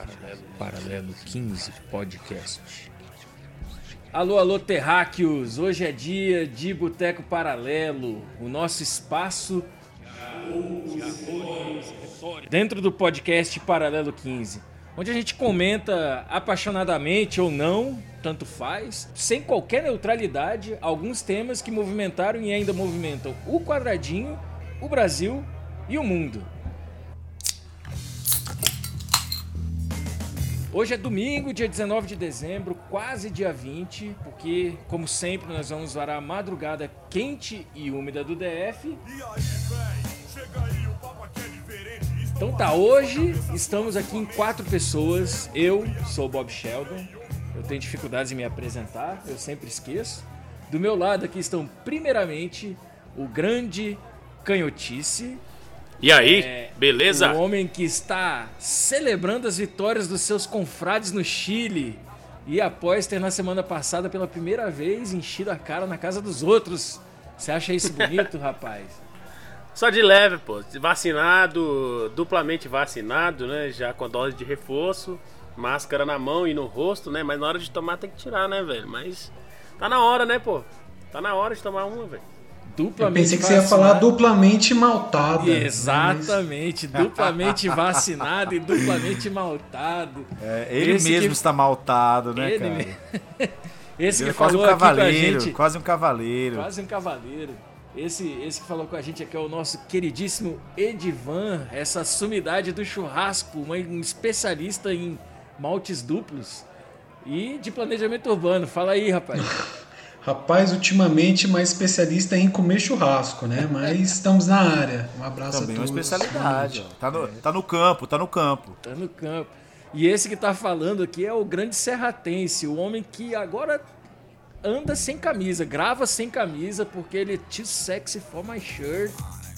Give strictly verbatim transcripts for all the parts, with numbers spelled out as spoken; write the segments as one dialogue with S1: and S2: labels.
S1: Paralelo, Paralelo quinze Podcast. Alô, alô, terráqueos! Hoje é dia de Boteco Paralelo, o nosso espaço dentro do podcast Paralelo quinze, onde a gente comenta apaixonadamente ou não, tanto faz, sem qualquer neutralidade, alguns temas que movimentaram e ainda movimentam o quadradinho, o Brasil e o mundo. Hoje é domingo, dia dezenove de dezembro, quase dia vinte, porque, como sempre, nós vamos varar a madrugada quente e úmida do D F. Então tá, hoje estamos aqui em quatro pessoas. Eu sou o Bob Sheldon, eu tenho dificuldades em me apresentar, eu sempre esqueço. Do meu lado aqui estão, primeiramente, o grande Canhotice.
S2: E aí,
S1: é,
S2: beleza?
S1: O homem que está celebrando as vitórias dos seus confrades no Chile e após ter na semana passada pela primeira vez enchido a cara na casa dos outros. Você acha isso bonito, rapaz?
S2: Só de leve, pô. Vacinado, duplamente vacinado, né? Já com a dose de reforço, máscara na mão e no rosto, né? Mas na hora de tomar tem que tirar, né, velho? Mas tá na hora, né, pô? Tá na hora de tomar uma, velho.
S3: Eu pensei que você ia falar duplamente maltado.
S1: Exatamente, mas... duplamente vacinado e duplamente maltado.
S4: É, ele Esse mesmo que... está maltado, né,
S1: ele
S4: cara?
S1: Me... Esse
S4: ele
S1: que
S4: é quase
S1: falou
S4: um cavaleiro,
S1: aqui com a gente...
S4: quase um cavaleiro.
S1: Quase um cavaleiro. Esse, esse que falou com a gente aqui é o nosso queridíssimo Edivan, essa sumidade do churrasco, um especialista em maltes duplos e de planejamento urbano. Fala aí, rapaz.
S3: Rapaz, ultimamente mais especialista em comer churrasco, né? Mas estamos na área. Um abraço
S4: Também
S3: a todos.
S4: Também uma especialidade. Tá no, tá no campo, tá no campo.
S1: Tá no campo. E esse que tá falando aqui é o grande serratense, o homem que agora anda sem camisa, grava sem camisa porque ele é too sexy for my shirt.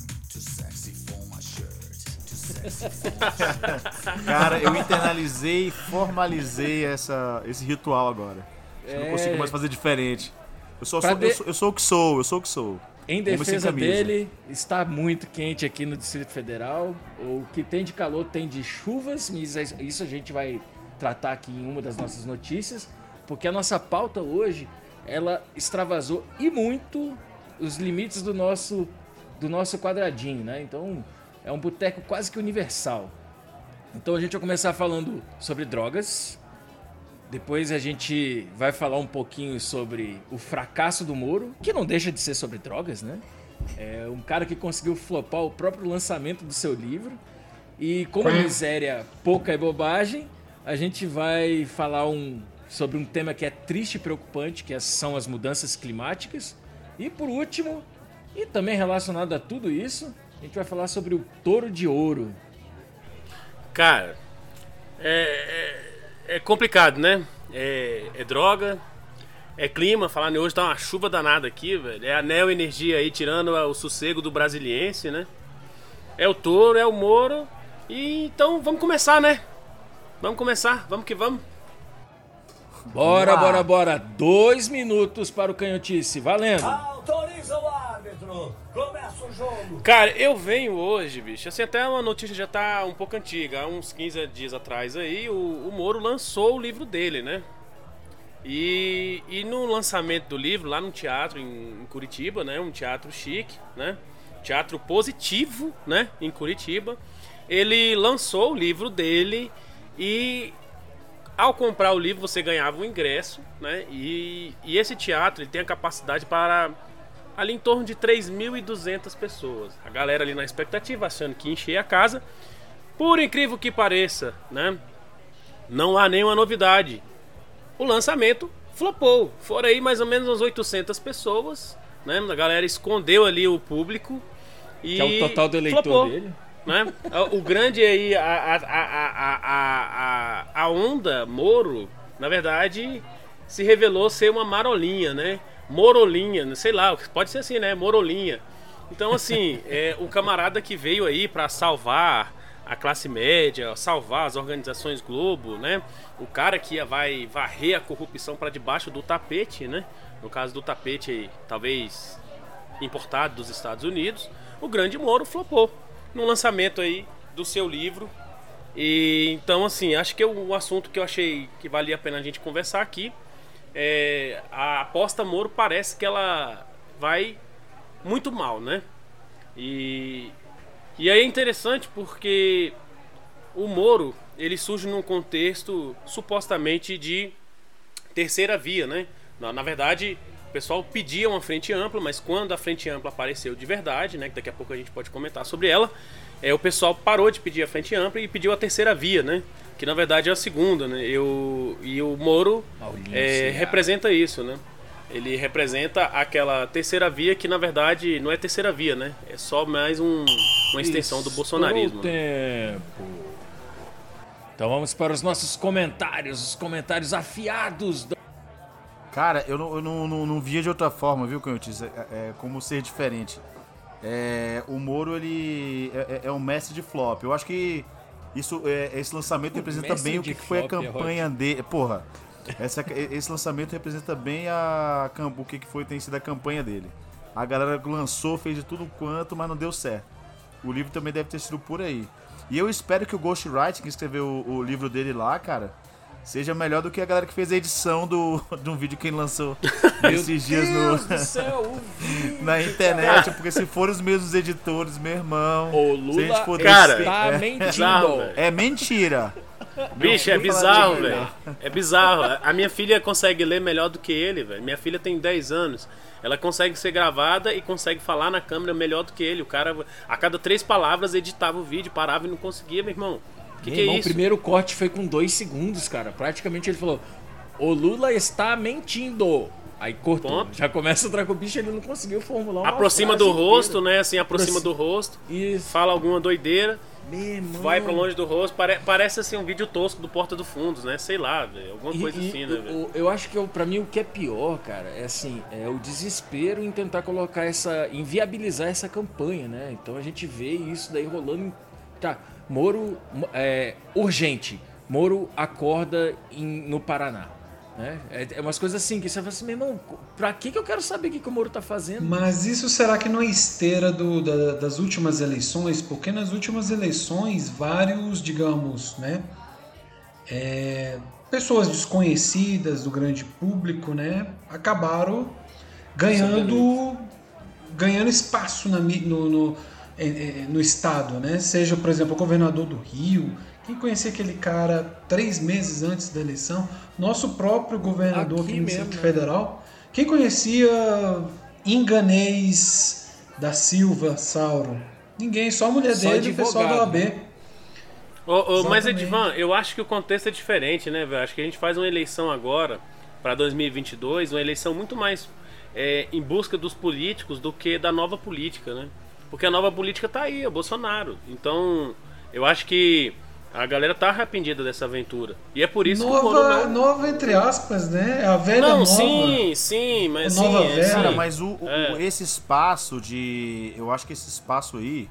S4: Cara, eu internalizei e formalizei essa, esse ritual agora. É... Eu não consigo mais fazer diferente. Eu, só sou, de... eu, sou, eu sou o que sou, eu sou o que sou.
S1: Em defesa dele, está muito quente aqui no Distrito Federal. O que tem de calor tem de chuvas, mas isso a gente vai tratar aqui em uma das nossas notícias, porque a nossa pauta hoje, ela extravasou e muito os limites do nosso, do nosso quadradinho, né? Então, é um boteco quase que universal. Então a gente vai começar falando sobre drogas. Depois a gente vai falar um pouquinho sobre o fracasso do Moro, que não deixa de ser sobre drogas, né? É um cara que conseguiu flopar o próprio lançamento do seu livro. E como miséria, pouca é bobagem, a gente vai falar um, sobre um tema que é triste e preocupante, que são as mudanças climáticas. E por último, e também relacionado a tudo isso, a gente vai falar sobre o touro de ouro.
S2: Cara, é... é... É complicado, né? É, é droga, é clima. Falando hoje tá uma chuva danada aqui, velho. É a neoenergia aí tirando o sossego do brasiliense, né? É o touro, é o Moro. E então vamos começar, né? Vamos começar, vamos que vamos.
S1: Bora, bora, bora. Dois minutos para o Canhotice, valendo.
S5: Autoriza o árbitro. Começa o jogo.
S2: Cara, eu venho hoje, bicho. Assim, até uma notícia já tá um pouco antiga. Há uns quinze dias atrás aí, o, o Moro lançou o livro dele, né? E, e no lançamento do livro, lá no teatro em, em Curitiba, né? Um teatro chique, né? Teatro Positivo, né? Em Curitiba. Ele lançou o livro dele e... Ao comprar o livro, você ganhava um ingresso, né? E, e esse teatro ele tem a capacidade para ali em torno de três mil e duzentas pessoas. A galera ali na expectativa, achando que encher a casa. Por incrível que pareça, né? Não há nenhuma novidade. O lançamento flopou. Foram aí mais ou menos umas oitocentas pessoas, né? A galera escondeu ali o público. E
S1: que é o total do eleitor
S2: flopou.
S1: Dele.
S2: Né? O grande aí, a, a, a, a, a onda Moro, na verdade, se revelou ser uma marolinha, né? Morolinha, sei lá, pode ser assim, né? Morolinha. Então, assim, é o camarada que veio aí para salvar a classe média, salvar as organizações Globo, né? O cara que vai varrer a corrupção para debaixo do tapete, né? No caso do tapete, talvez importado dos Estados Unidos. O grande Moro flopou no lançamento aí do seu livro E então, assim, acho que o, o assunto que eu achei que valia a pena a gente conversar aqui é a aposta Moro parece que ela vai muito mal, né? E, e aí é interessante porque o Moro, ele surge num contexto supostamente de terceira via, né? Na, na verdade, o pessoal pedia uma frente ampla, mas quando a frente ampla apareceu de verdade, né? Que daqui a pouco a gente pode comentar sobre ela, é, o pessoal parou de pedir a frente ampla e pediu a terceira via, né? Que na verdade é a segunda, né? Eu, e o Moro é, representa isso, né? Ele representa aquela terceira via que na verdade não é terceira via, né? É só mais um, uma extensão do bolsonarismo.
S1: Tempo. Então vamos para os nossos comentários, os comentários afiados. Do...
S4: Cara, eu não, eu não, não, não via de outra forma, viu, Canhotis? É, é como ser diferente. É, o Moro, ele é, é um mestre de flop. Eu acho que isso, é, esse lançamento o representa bem o que, que foi a campanha é dele. Porra, essa, esse lançamento representa bem a, o que, que foi, tem sido a campanha dele. A galera lançou, fez de tudo quanto, mas não deu certo. O livro também deve ter sido por aí. E eu espero que o Ghostwriting, que escreveu o, o livro dele lá, cara, seja melhor do que a galera que fez a edição do, de um vídeo que ele lançou esses dias no,
S1: do céu, o vídeo,
S4: na internet. Cara. Porque se forem os mesmos editores, meu irmão...
S1: O Lula
S4: for
S2: cara,
S1: está
S4: é,
S1: mentindo.
S4: É mentira.
S2: Bicho, é bizarro, velho. É bizarro. A minha filha consegue ler melhor do que ele, velho. Minha filha tem dez anos. Ela consegue ser gravada e consegue falar na câmera melhor do que ele. O cara, a cada três palavras, editava o vídeo, parava e não conseguia, meu irmão. Que
S1: meu
S2: que
S1: irmão,
S2: é isso?
S1: O primeiro corte foi com dois segundos, cara. Praticamente ele falou: o Lula está mentindo. Aí cortou.
S2: Ponto.
S1: Já começa a entrar com o bicho, ele não conseguiu formular uma
S2: Aproxima
S1: frase
S2: do rosto,
S1: inteira.
S2: né? Assim, aproxima do rosto.
S1: Isso.
S2: Fala alguma doideira.
S1: Meu irmão.
S2: Vai pra longe do rosto. Pare, parece assim um vídeo tosco do Porta do Fundos, né? Sei lá, velho. Alguma coisa
S1: e,
S2: assim,
S1: e,
S2: né, velho?
S1: Eu, eu acho que eu, pra mim o que é pior, cara, é assim, é o desespero em tentar colocar essa, inviabilizar essa campanha, né? Então a gente vê isso daí rolando. Tá, Moro, é, urgente. Moro acorda em, no Paraná. Né? É, é umas coisas assim que você fala assim, meu irmão, pra que, que eu quero saber o que, que o Moro tá fazendo?
S3: Mas isso será que não é esteira do, da, das últimas eleições? Porque nas últimas eleições, vários, digamos, né, é, pessoas desconhecidas do grande público, né, acabaram ganhando, ganhando espaço na, no, no, no Estado, né? Seja, por exemplo, o governador do Rio. Quem conhecia aquele cara três meses antes da eleição? Nosso próprio governador aqui, aqui no Distrito Federal. Quem conhecia Inganês da Silva Sauro? Ninguém, só a mulher só dele e o pessoal da O A B.
S2: Oh, oh, mas, Edivan, eu acho que o contexto é diferente, né, velho? Acho que a gente faz uma eleição agora, para dois mil e vinte e dois, uma eleição muito mais é, em busca dos políticos do que da nova política, né? Porque a nova política tá aí, é o Bolsonaro. Então, eu acho que a galera tá arrependida dessa aventura. E é por isso
S3: nova,
S2: que o Moro não...
S3: Nova, entre aspas, né? A velha
S2: não,
S3: nova.
S2: sim, sim, mas
S3: a nova
S2: sim,
S3: velha.
S4: Cara,
S2: sim.
S4: mas o, o,
S2: É.
S4: esse espaço de... Eu acho que esse espaço aí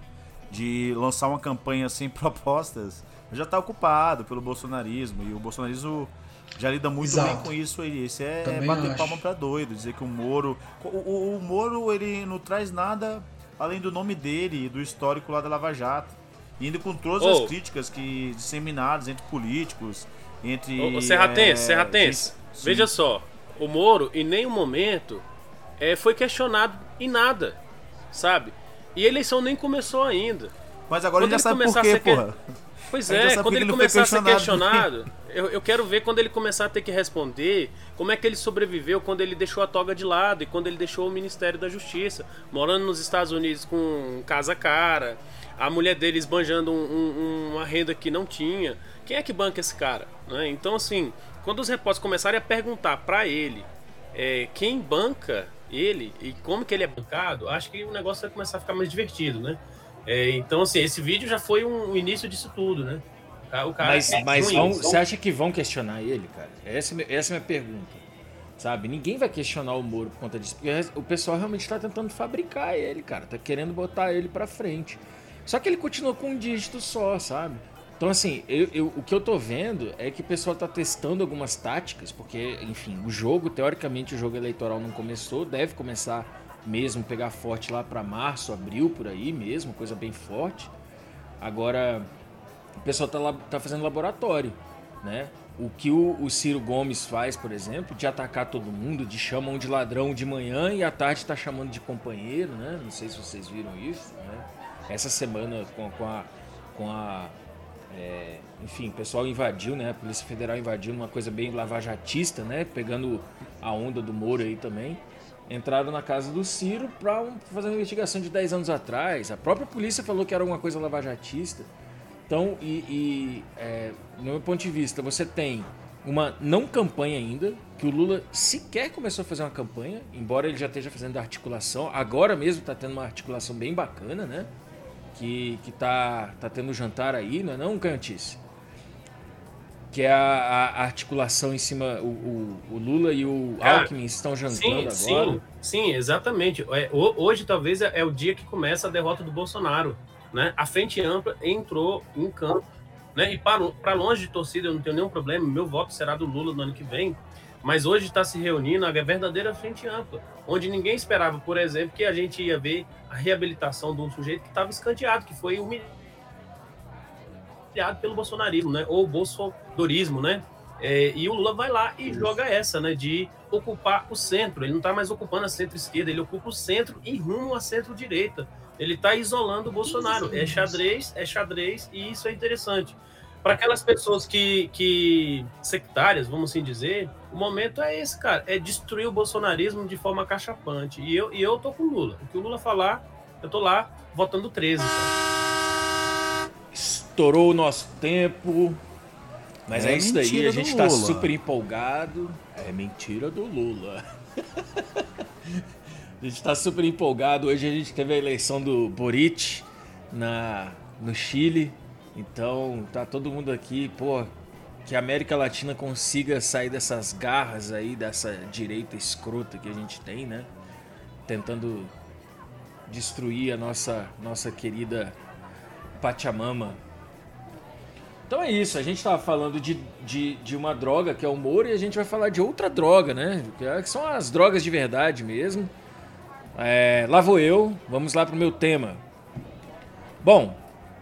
S4: de lançar uma campanha sem propostas já tá ocupado pelo bolsonarismo. E o bolsonarismo já lida muito
S3: Exato.
S4: bem com isso aí. Esse é, é
S3: Também
S4: bater
S3: acho.
S4: palma pra doido. Dizer que o Moro... O, o, o Moro, ele não traz nada além do nome dele e do histórico lá da Lava Jato. Indo com todas
S2: oh.
S4: as críticas que disseminadas entre políticos, entre...
S2: Ô, Serratense,
S4: é,
S2: Serratense,
S4: gente,
S2: veja só, o Moro em nenhum momento é, foi questionado em nada, sabe? E a eleição nem começou ainda.
S4: Mas agora
S2: Quando
S4: ele já
S2: ele
S4: sabe por
S2: começar
S4: quê,
S2: a ser que-
S4: porra.
S2: Pois
S4: A gente já
S2: é,
S4: sabe
S2: quando
S4: que
S2: ele
S4: ele não foi
S2: começar a ser
S4: questionado.
S2: questionado, eu, eu quero ver quando ele começar a ter que responder como é que ele sobreviveu quando ele deixou a toga de lado e quando ele deixou o Ministério da Justiça, morando nos Estados Unidos com casa cara, a mulher dele esbanjando um, um, uma renda que não tinha. Quem é que banca esse cara? Né? Então, assim, quando os repórteres começarem a perguntar pra ele é, quem banca ele e como que ele é bancado, acho que o negócio vai começar a ficar mais divertido, né? É, então, assim, esse vídeo já foi um, um início disso tudo, né? O cara
S1: Mas,
S2: é
S1: mas
S2: ruim,
S1: vão,
S2: então-
S1: você acha que vão questionar ele, cara? Essa, é- essa é a minha pergunta. Sabe? Ninguém vai questionar o Moro por conta disso. Porque o pessoal realmente tá tentando fabricar ele, cara. Tá querendo botar ele pra frente. Só que ele continua com um dígito só, sabe? Então, assim, eu, eu- o que eu tô vendo é que o pessoal tá testando algumas táticas. Porque, enfim, o jogo, teoricamente, o jogo eleitoral não começou. Deve começar mesmo, pegar forte lá pra março, abril, por aí mesmo. Coisa bem forte. Agora... o pessoal tá, tá fazendo laboratório, né? O que o, o Ciro Gomes faz, por exemplo, de atacar todo mundo, de chamam de ladrão de manhã e à tarde tá chamando de companheiro, né? Não sei se vocês viram isso, né? Essa semana com, com a... Com a é, enfim, o pessoal invadiu, né? A Polícia Federal invadiu uma coisa bem lavajatista, né? Pegando a onda do Moro aí também. Entraram na casa do Ciro para um, fazer uma investigação de dez anos atrás. A própria polícia falou que era alguma coisa lavajatista. Então, e, e é, no meu ponto de vista, você tem uma não campanha ainda, que o Lula sequer começou a fazer uma campanha, embora ele já esteja fazendo articulação. Agora mesmo está tendo uma articulação bem bacana, né? Que, que tá, tá tendo jantar aí, não é não, Cantice? Que é a, a articulação em cima, o, o, o Lula e o
S2: Cara,
S1: Alckmin estão jantando
S2: sim,
S1: agora.
S2: Sim, sim, exatamente. É, hoje talvez é, é o dia que começa a derrota do Bolsonaro, né? A Frente Ampla entrou em campo, né? E para longe de torcida eu não tenho nenhum problema, meu voto será do Lula no ano que vem, mas hoje está se reunindo a verdadeira Frente Ampla, onde ninguém esperava, por exemplo, que a gente ia ver a reabilitação de um sujeito que estava escanteado, que foi humilhado pelo bolsonarismo, né? Ou bolsonarismo, né? É, e o Lula vai lá e joga essa, né? De ocupar o centro. Ele não está mais ocupando a centro-esquerda, ele ocupa o centro e rumo à centro-direita. Ele está isolando o Bolsonaro. É xadrez, é xadrez, e isso é interessante. Para aquelas pessoas que, que sectárias, vamos assim dizer, o momento é esse, cara. É destruir o bolsonarismo de forma cachapante. E eu, e eu tô com o Lula. O que o Lula falar, eu tô lá votando treze, cara.
S1: Estourou o nosso tempo. Mas é, é isso daí, a gente tá
S4: Lula.
S1: super empolgado. É mentira do Lula. A gente tá super empolgado. Hoje a gente teve a eleição do Boric na, no Chile. Então tá todo mundo aqui, pô, que a América Latina consiga sair dessas garras aí, dessa direita escrota que a gente tem, né? Tentando destruir a nossa, nossa querida Pachamama. Então é isso, a gente tava falando de, de, de uma droga que é o Moro e a gente vai falar de outra droga, né? Que são as drogas de verdade mesmo. É, lá vou eu, vamos lá pro meu tema. Bom,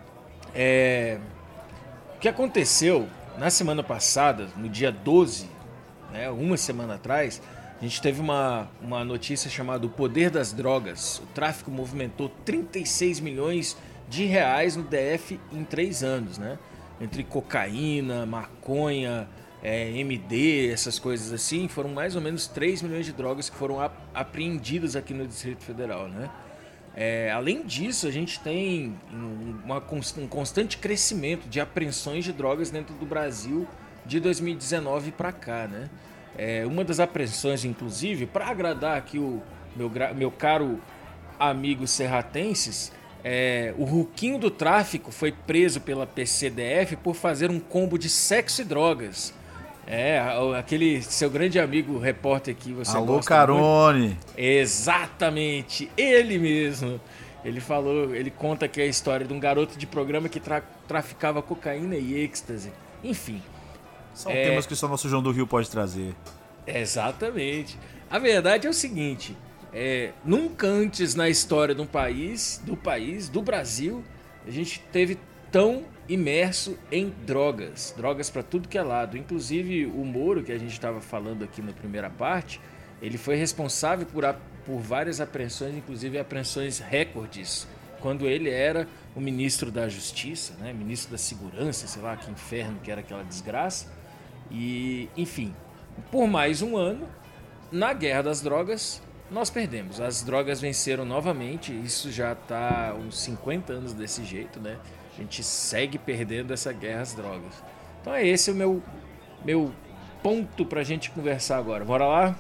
S1: é, o que aconteceu na semana passada, no dia doze, né, uma semana atrás, a gente teve uma, uma notícia chamada O Poder das Drogas. O tráfico movimentou trinta e seis milhões de reais no D F em três anos, né? Entre cocaína, maconha, é, M D, essas coisas assim, foram mais ou menos três milhões de drogas que foram ap- apreendidas aqui no Distrito Federal, né? É, além disso, a gente tem uma, um constante crescimento de apreensões de drogas dentro do Brasil de dois mil e dezenove para cá, né? É, uma das apreensões, inclusive, para agradar aqui o meu, meu caro amigo serratenses, é, o Ruquinho do Tráfico foi preso pela P C D F por fazer um combo de sexo e drogas. É, aquele seu grande amigo repórter que você
S4: Alô,
S1: gosta
S4: Carone.
S1: muito. Exatamente, ele mesmo. Ele falou, ele conta que é a história de um garoto de programa que tra- traficava cocaína e êxtase. Enfim.
S4: São
S1: é...
S4: temas que só nosso João do Rio pode trazer.
S1: Exatamente. A verdade é o seguinte, é, nunca antes na história de um país, do país, do Brasil, a gente teve tão imerso em drogas, drogas para tudo que é lado. Inclusive o Moro, que a gente estava falando aqui na primeira parte, ele foi responsável por, a, por várias apreensões, inclusive apreensões recordes, quando ele era o ministro da Justiça, né? Ministro da Segurança, sei lá que inferno que era aquela desgraça. E, enfim, por mais um ano, na guerra das drogas, nós perdemos. As drogas venceram novamente, isso já está uns cinquenta anos desse jeito, né? A gente segue perdendo essa guerra às drogas. Então é esse o meu, meu ponto pra gente conversar agora. Bora lá?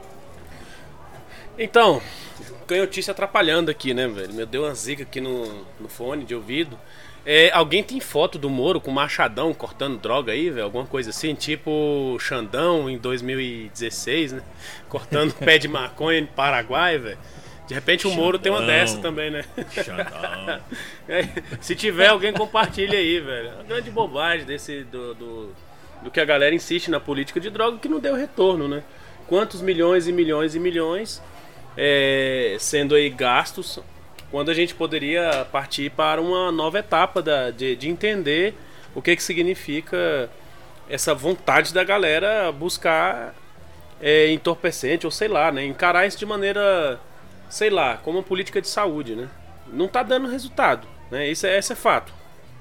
S2: Então, canhotice atrapalhando aqui, né, velho? Me deu uma zica aqui no, no fone de ouvido. É, alguém tem foto do Moro com machadão cortando droga aí, velho? Alguma coisa assim, tipo Xandão em dois mil e dezesseis, né? Cortando pé de maconha no Paraguai, velho. De repente o Xandão. Moro tem uma dessa também, né? Xandão. Se tiver, alguém compartilha aí, velho. É uma grande bobagem desse, do, do, do que a galera insiste na política de droga que não deu retorno, né? Quantos milhões e milhões e milhões é, sendo aí gastos, quando a gente poderia partir para uma nova etapa da, de, de entender o que que significa essa vontade da galera buscar é, entorpecente, ou sei lá, né? Encarar isso de maneira, sei lá, como uma política de saúde, né? Não tá dando resultado, né? Isso é, esse é fato.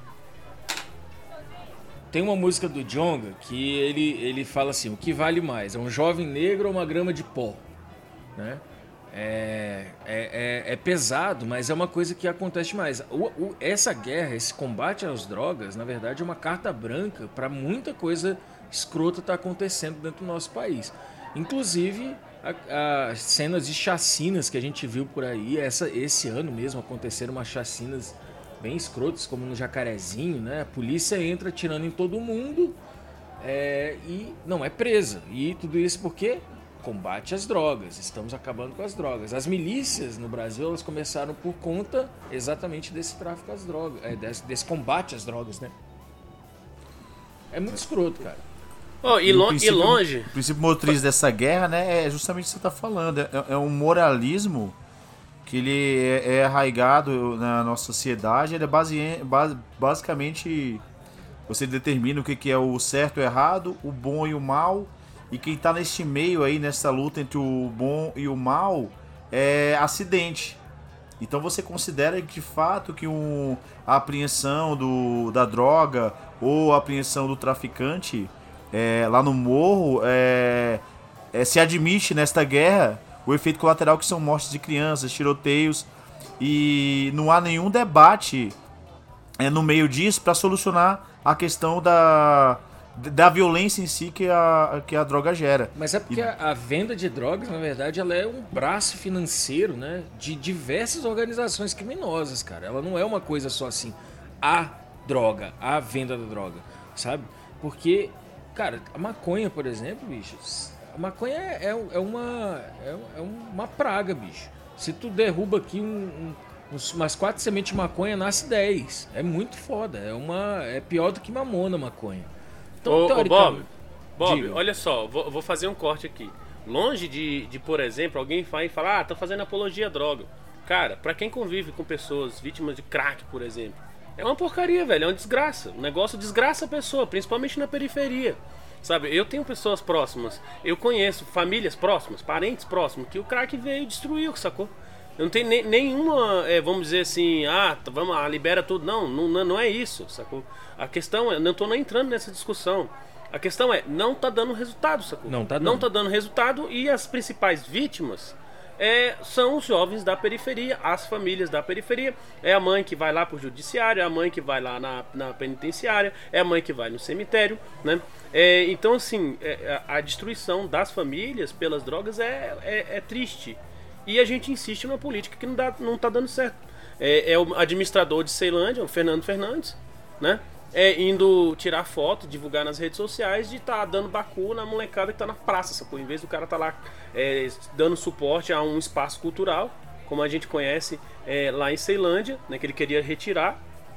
S1: Tem uma música do Djonga que ele, ele fala assim: o que vale mais, é um jovem negro ou uma grama de pó? Né? É, é, é, é pesado, mas é uma coisa que acontece mais. O, o, essa guerra, esse combate às drogas, na verdade é uma carta branca para muita coisa escrota tá acontecendo dentro do nosso país. Inclusive as cenas de chacinas que a gente viu por aí. Essa, esse ano mesmo aconteceram umas chacinas bem escrotas, como no Jacarezinho, né? A polícia entra atirando em todo mundo é, e não é presa. E tudo isso porque combate às drogas. Estamos acabando com as drogas. As milícias no Brasil, elas começaram por conta exatamente desse tráfico às drogas, é, desse, desse combate às drogas, né? É muito escroto, cara.
S2: Oh, e, lo e longe...
S4: O princípio motriz dessa guerra, né, é justamente o que você está falando. É, é um moralismo que ele é, é arraigado na nossa sociedade. Ele é base, base, basicamente... Você determina o que, que é o certo e o errado, o bom e o mal. E quem está neste meio aí, nessa luta entre o bom e o mal, é acidente. Então você considera de fato que um, a apreensão do, da droga ou a apreensão do traficante é, lá no morro é, é, se admite nesta guerra o efeito colateral que são mortes de crianças, tiroteios, e não há nenhum debate é, no meio disso para solucionar a questão da, da violência em si que a, que a droga gera.
S1: Mas é porque e... a, a venda de drogas, na verdade, ela é um braço financeiro, né, de diversas organizações criminosas, cara. Ela não é uma coisa só assim, a droga, a venda da droga, sabe? Porque, cara, a maconha, por exemplo, bicho, a maconha é, é, uma, é, é uma praga, bicho. Se tu derruba aqui um, um, umas quatro sementes de maconha, nasce dez. É muito foda. É, uma, é pior do que mamona a maconha.
S2: Então, ô, ô, Bob, Bob olha só, vou, vou fazer um corte aqui. Longe de, de, por exemplo, alguém vai falar, ah, tá fazendo apologia à droga. Cara, pra quem convive com pessoas vítimas de crack, por exemplo, é uma porcaria, velho, é uma desgraça. O negócio desgraça a pessoa, principalmente na periferia. Sabe, eu tenho pessoas próximas, eu conheço famílias próximas, parentes próximos, que o crack veio e destruiu, sacou? Eu não tenho nem, nenhuma, é, vamos dizer assim, ah, vamos, ah, libera tudo. Não, não, não é isso, sacou? A questão é, não tô nem entrando nessa discussão. A questão é, não tá dando resultado, sacou?
S1: Não tá dando.
S2: Não tá dando resultado e as principais vítimas é, são os jovens da periferia, as famílias da periferia. É a mãe que vai lá pro judiciário, é a mãe que vai lá na, na penitenciária, é a mãe que vai no cemitério, né? É, então, assim, é, a destruição das famílias pelas drogas é, é, é triste. E a gente insiste numa política que não, dá, não tá dando certo. É, é o administrador de Ceilândia, o Fernando Fernandes, né? É, indo tirar foto, divulgar nas redes sociais de estar tá dando bacu na molecada que tá na praça, sacou? Em vez do cara tá lá é, dando suporte a um espaço cultural, como a gente conhece é, lá em Ceilândia, né, que ele queria retirar.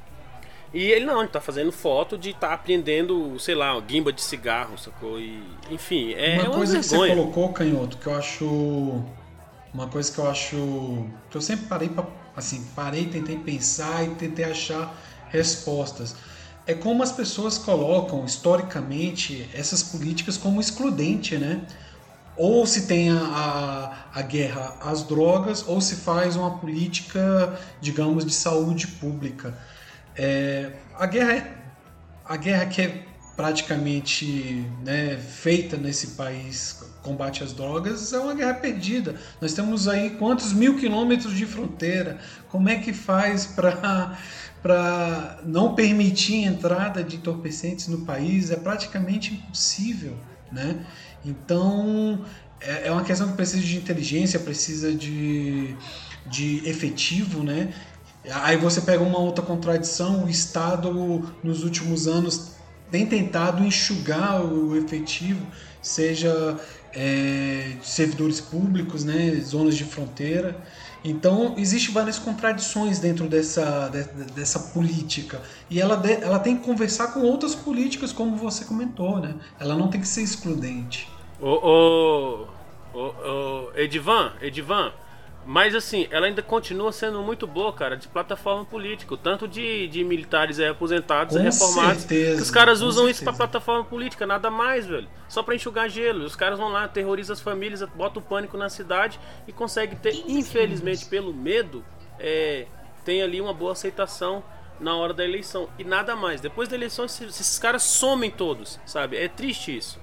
S2: E ele não, ele tá fazendo foto de estar tá apreendendo, sei lá, guimba de cigarro, sacou? E, enfim, é
S3: uma,
S2: é uma
S3: coisa
S2: vergonha.
S3: Que você colocou, Canhoto, que eu acho... Uma coisa que eu acho... Que eu sempre parei pra... Assim, parei, tentei pensar e tentei achar respostas. É como as pessoas colocam, historicamente, essas políticas como excludente, né? Ou se tem a, a, a guerra às drogas, ou se faz uma política, digamos, de saúde pública. É, a, guerra, a guerra que é praticamente, né, feita nesse país, combate às drogas, é uma guerra perdida. Nós temos aí quantos mil quilômetros de fronteira? Como é que faz para... para não permitir a entrada de entorpecentes no país? É praticamente impossível, né? Então, é uma questão que precisa de inteligência, precisa de, de efetivo, né? Aí você pega uma outra contradição, o Estado, nos últimos anos, tem tentado enxugar o efetivo, seja é, servidores públicos, né? Zonas de fronteira. Então, existem várias contradições dentro dessa, dessa política. E ela, de, ela tem que conversar com outras políticas, como você comentou, né? Ela não tem que ser excludente.
S2: Ô, ô, ô, ô, Edivan, Edivan, Mas assim, ela ainda continua sendo muito boa, cara, de plataforma política. O tanto de, de militares aí aposentados e
S3: Com
S2: reformados.
S3: certeza,
S2: Que os caras
S3: com
S2: usam
S3: certeza.
S2: isso pra plataforma política, nada mais, velho. Só pra enxugar gelo. Os caras vão lá, terrorizam as famílias, botam o pânico na cidade e conseguem ter, infelizmente, pelo medo, é, tem ali uma boa aceitação na hora da eleição. E nada mais. Depois da eleição, esses, esses caras somem todos, sabe? É triste isso.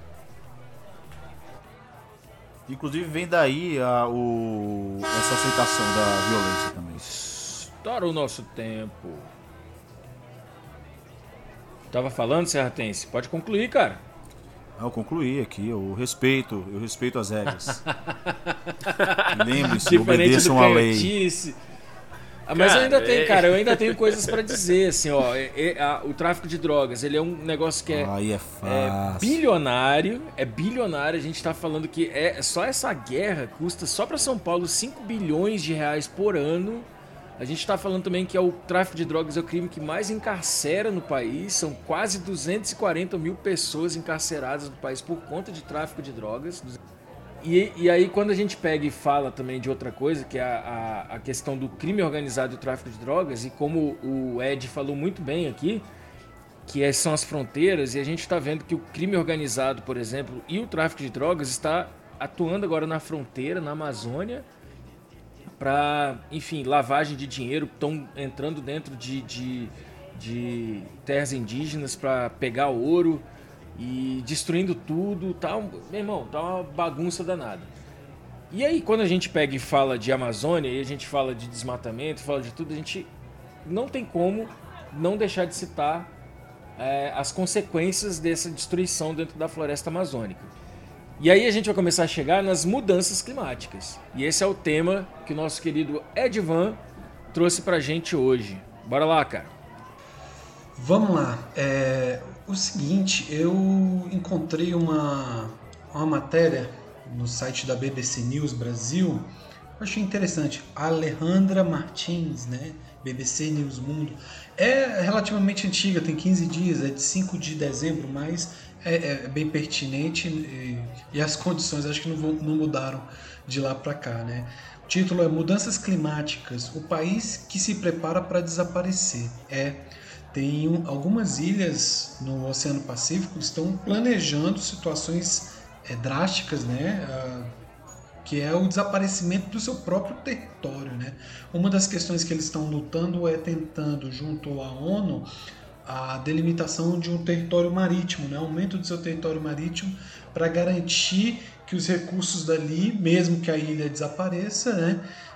S4: Inclusive vem daí a, o, essa aceitação da violência também.
S1: Estoura o nosso tempo. Tava falando, Serratense? Pode concluir, cara.
S4: Eu concluí aqui, eu respeito, eu respeito as regras. Lembre-se, obedeçam à lei.
S1: Cantice. Ah, mas
S2: Cara,
S1: eu ainda tenho,
S2: é-
S1: cara, eu ainda tenho coisas pra dizer, assim, ó. É- é- a- o tráfico de drogas, ele é um negócio que é,
S4: Aí é
S1: é
S4: fácil.
S1: bilionário, é bilionário. A gente tá falando que é só essa guerra custa só pra São Paulo cinco bilhões de reais por ano. A gente tá falando também que é o tráfico de drogas é o crime que mais encarcera no país. São quase duzentas e quarenta mil pessoas encarceradas no país por conta de tráfico de drogas. E, e aí quando a gente pega e fala também de outra coisa, que é a, a, a questão do crime organizado e o tráfico de drogas, e como o Ed falou muito bem aqui, que é- são as fronteiras, e a gente está vendo que o crime organizado, por exemplo, e o tráfico de drogas está atuando agora na fronteira, na Amazônia, para, enfim, lavagem de dinheiro, estão entrando dentro de, de, de terras indígenas para pegar ouro, e destruindo tudo, tá, um- meu irmão, tá uma bagunça danada. E aí, quando a gente pega e fala de Amazônia, e a gente fala de desmatamento, fala de tudo, a gente não tem como não deixar de citar é, as consequências dessa destruição dentro da floresta amazônica. E aí a gente vai começar a chegar nas mudanças climáticas. E esse é o tema que o nosso querido Edvan trouxe pra gente hoje. Bora lá, cara.
S3: Vamos lá. É, o seguinte, eu encontrei uma, uma matéria no site da B B C News Brasil. Eu achei interessante. Alejandra Martins, né? B B C News Mundo. É relativamente antiga, tem quinze dias, é de cinco de dezembro, mas é, é bem pertinente e, e as condições acho que não, vão, não mudaram de lá para cá, né? O título é Mudanças Climáticas, o país que se prepara para desaparecer. É... Tem um, algumas ilhas no Oceano Pacífico que estão planejando situações é, drásticas, né? Ah, que é o desaparecimento do seu próprio território, né? Uma das questões que eles estão lutando é tentando, junto à ONU, a delimitação de um território marítimo, né? Aumento do seu território marítimo para garantir que os recursos dali, mesmo que a ilha desapareça, né?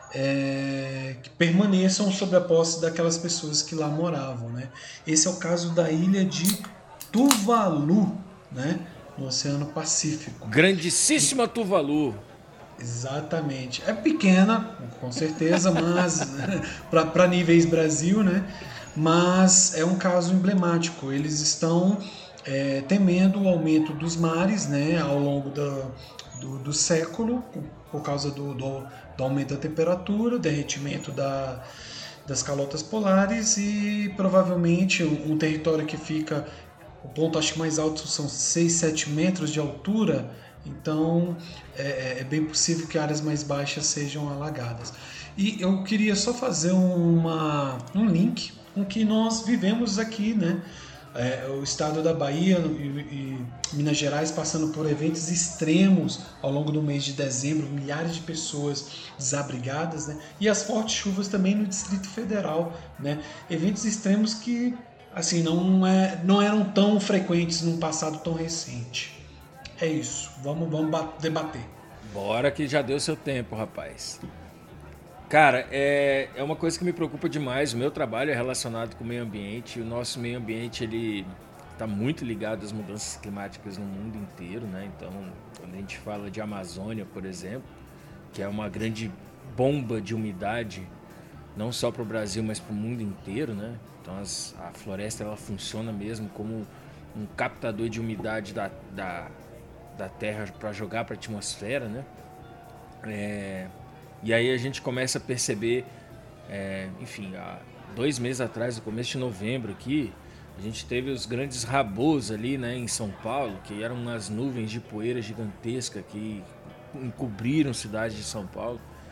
S3: É, que permaneçam sob a posse daquelas pessoas que lá moravam, né? Esse é o caso da ilha de Tuvalu, né? No Oceano Pacífico.
S1: Grandíssima Tuvalu.
S3: Exatamente. É pequena, com certeza, mas para níveis Brasil, né? Mas é um caso emblemático. Eles estão é, temendo o aumento dos mares, né? Ao longo da, do, do século, por causa do, do, do aumento da temperatura, derretimento da, das calotas polares e provavelmente um, um território que fica, o ponto acho que mais alto são seis, sete metros de altura, então é, é bem possível que áreas mais baixas sejam alagadas. E eu queria só fazer uma, um link com o que nós vivemos aqui, né? É, o estado da Bahia e, e Minas Gerais passando por eventos extremos ao longo do mês de dezembro, milhares de pessoas desabrigadas, né? E as fortes chuvas também no Distrito Federal, né? Eventos extremos que assim não, é, não eram tão frequentes num passado tão recente. É isso, vamos, vamos debater.
S1: Bora que já deu seu tempo, rapaz. Cara, é, é uma coisa que me preocupa demais. O meu trabalho é relacionado com o meio ambiente. O nosso meio ambiente ele está muito ligado às mudanças climáticas no mundo inteiro, né? Então, quando a gente fala de Amazônia, por exemplo, que é uma grande bomba de umidade, não só para o Brasil, mas para o mundo inteiro, né? Então, as, a floresta ela funciona mesmo como um captador de umidade da, da, da terra para jogar para a atmosfera, né? É... E aí a gente começa a perceber, é, enfim, há dois meses atrás, no começo de novembro aqui, a gente teve os grandes rabôs ali, né, em São Paulo, que eram umas nuvens de poeira gigantesca que encobriram cidades de São Paulo,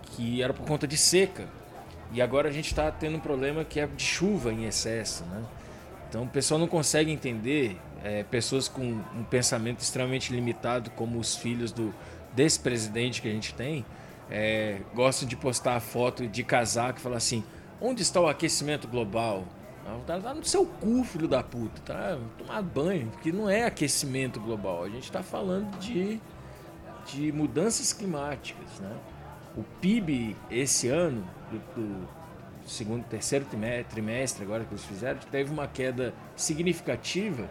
S1: que era por conta de seca. E agora a gente está tendo um problema que é de chuva em excesso, né? Então o pessoal não consegue entender, é, pessoas com um pensamento extremamente limitado, como os filhos do, desse presidente que a gente tem, é, gostam de postar a foto de casaco e falar assim, onde está o aquecimento global? Tá, tá no seu cu, filho da puta, tá? Tomar banho, porque não é aquecimento global, a gente está falando de, de mudanças climáticas, né? O P I B esse ano, do, do segundo, terceiro trimestre agora que eles fizeram, teve uma queda significativa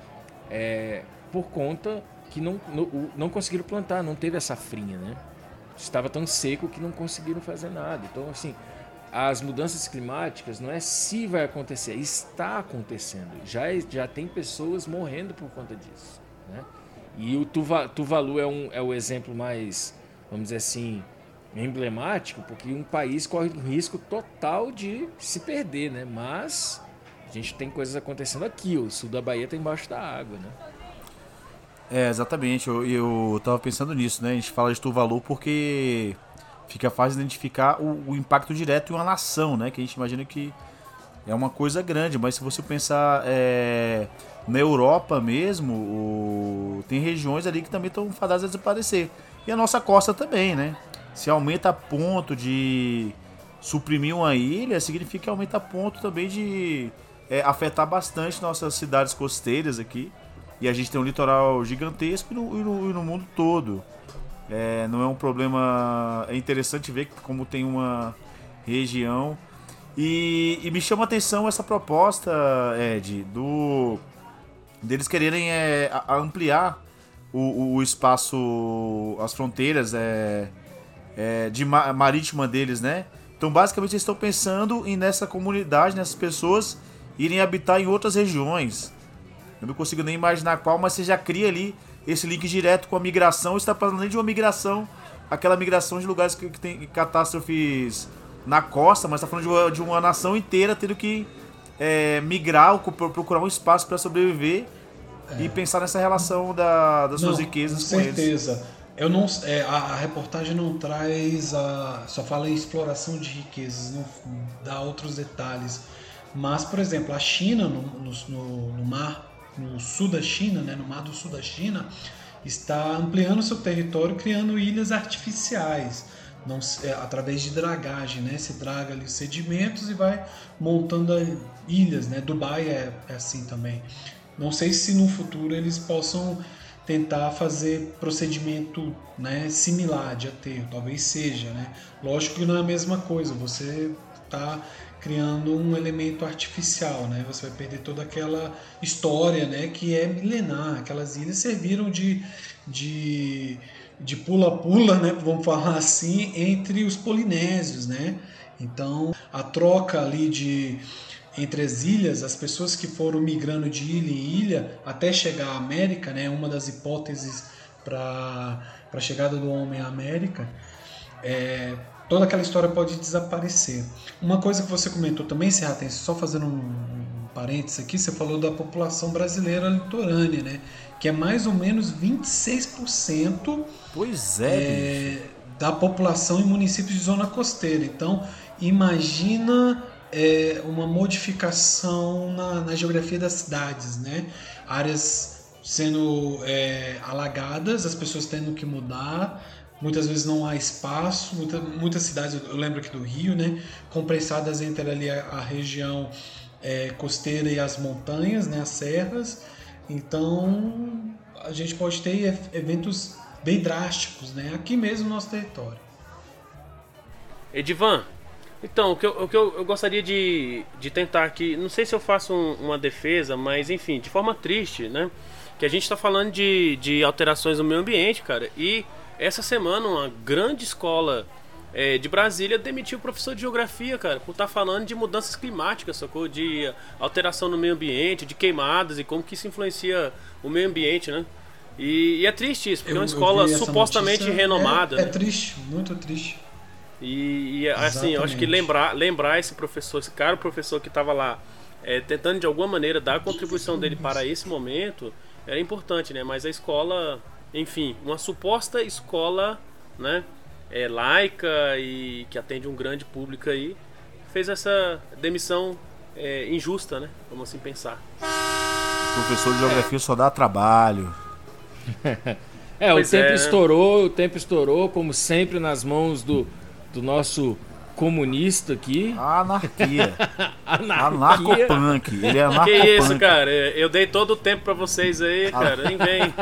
S1: é, por conta que não, não, não conseguiram plantar, não teve a safrinha, né? Estava tão seco que não conseguiram fazer nada. Então, assim, as mudanças climáticas não é se vai acontecer, está acontecendo. Já, já tem pessoas morrendo por conta disso, né? E o Tuva, Tuvalu é, um, é o exemplo mais, vamos dizer assim, emblemático, porque um país corre o risco total de se perder, né? Mas a gente tem coisas acontecendo aqui, o sul da Bahia está embaixo da água, né?
S4: É, exatamente, eu, eu tava pensando nisso, né? A gente fala de Tuvalu porque fica fácil identificar o, o impacto direto em uma nação, né? Que a gente imagina que é uma coisa grande, mas se você pensar é, na Europa mesmo, o, tem regiões ali que também estão fadadas a desaparecer. E a nossa costa também, né? Se aumenta a ponto de suprimir uma ilha, significa que aumenta a ponto também de é, afetar bastante nossas cidades costeiras aqui. E a gente tem um litoral gigantesco e no, e no, e no mundo todo. É, não é um problema... É interessante ver como tem uma região. E, e me chama a atenção essa proposta, Ed, do, deles quererem é, a, a ampliar o, o espaço, as fronteiras... É, É, de ma- marítima deles, né? Então basicamente eles estão pensando em nessa comunidade, nessas pessoas irem habitar em outras regiões. Eu não consigo nem imaginar qual, mas você já cria ali esse link direto com a migração. Você está falando nem de uma migração, aquela migração de lugares que, que tem catástrofes na costa, mas está falando de uma, de uma nação inteira tendo que é, migrar, procurar um espaço para sobreviver é. E pensar nessa relação da, das suas
S3: não,
S4: riquezas
S3: com,
S4: com
S3: certeza.
S4: eles.
S3: Eu não, é, a, a reportagem não traz, a, só fala em exploração de riquezas, não dá outros detalhes. Mas, por exemplo, a China, no, no, no mar, no sul da China, né, no mar do sul da China, está ampliando seu território, criando ilhas artificiais, não, é, através de dragagem, né? Se draga ali sedimentos e vai montando ilhas, né? Dubai é, é assim também. Não sei se no futuro eles possam tentar fazer procedimento, né, similar de aterro, talvez seja, né? Lógico que não é a mesma coisa, você está criando um elemento artificial, né? Você vai perder toda aquela história, né, que é milenar. Aquelas ilhas serviram de de de pula-pula, né, vamos falar assim, entre os polinésios, né? Então, a troca ali de entre as ilhas, as pessoas que foram migrando de ilha em ilha até chegar à América, né, uma das hipóteses para a chegada do homem à América, é, toda aquela história pode desaparecer. Uma coisa que você comentou também, Serratense, só fazendo um, um parênteses aqui, você falou da população brasileira litorânea, né, que é mais ou menos vinte e seis por cento
S4: pois é,
S3: é, da população em municípios de zona costeira. Então, imagina... É uma modificação na, na geografia das cidades, né? Áreas sendo é, alagadas, as pessoas tendo que mudar, muitas vezes não há espaço, muita, muitas cidades, eu lembro aqui do Rio, né? Compensadas entre ali a, a região é, costeira e as montanhas, né? As serras. Então a gente pode ter eventos bem drásticos, né? Aqui mesmo no nosso território.
S2: Edivan, então, o que, eu, o que eu, eu gostaria de, de tentar aqui, não sei se eu faço um, uma defesa, mas enfim, de forma triste, né? Que a gente está falando de, de alterações no meio ambiente, cara, e essa semana uma grande escola é, de Brasília demitiu o professor de geografia, cara, por estar tá falando de mudanças climáticas, sacou? De alteração no meio ambiente, de queimadas e como que isso influencia o meio ambiente, né? E, e é triste isso, porque eu, é uma escola supostamente renomada.
S3: É, é
S2: né?
S3: triste, muito triste.
S2: E, e assim, eu acho que lembrar, lembrar esse professor, esse cara, o professor que estava lá é, tentando de alguma maneira dar a contribuição dele para esse momento, era importante, né? Mas a escola, enfim, uma suposta escola, né, é, laica e que atende um grande público aí, fez essa demissão é, injusta, né? Vamos assim pensar.
S4: Professor de geografia só dá trabalho.
S1: É,
S2: Pois
S1: o tempo
S2: é, né?
S1: estourou, o tempo estourou, como sempre, nas mãos do, do nosso comunista aqui.
S4: Anarquia.
S1: Anarquia.
S4: Anarcopunk. Ele é
S2: Que
S4: anarcopunk.
S2: isso, cara? Eu dei todo o tempo pra vocês aí, cara. Nem vem.